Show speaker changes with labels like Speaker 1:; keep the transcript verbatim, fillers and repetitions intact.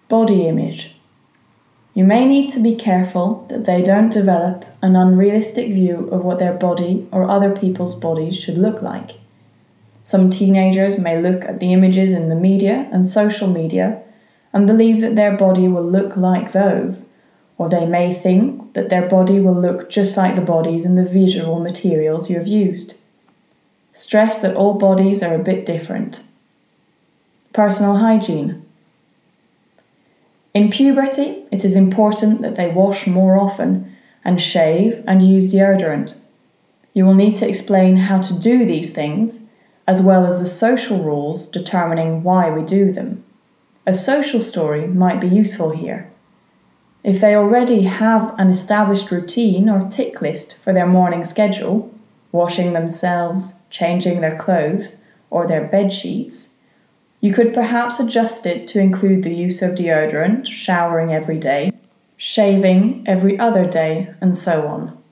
Speaker 1: Body image. You may need to be careful that they don't develop an unrealistic view of what their body or other people's bodies should look like. Some teenagers may look at the images in the media and social media and believe that their body will look like those, or they may think that their body will look just like the bodies in the visual materials you have used. Stress that all bodies are a bit different. Personal hygiene. In puberty, it is important that they wash more often and shave and use deodorant. You will need to explain how to do these things, as well as the social rules determining why we do them. A social story might be useful here. If they already have an established routine or tick list for their morning schedule, washing themselves, changing their clothes, or their bed sheets, you could perhaps adjust it to include the use of deodorant, showering every day, shaving every other day, and so on.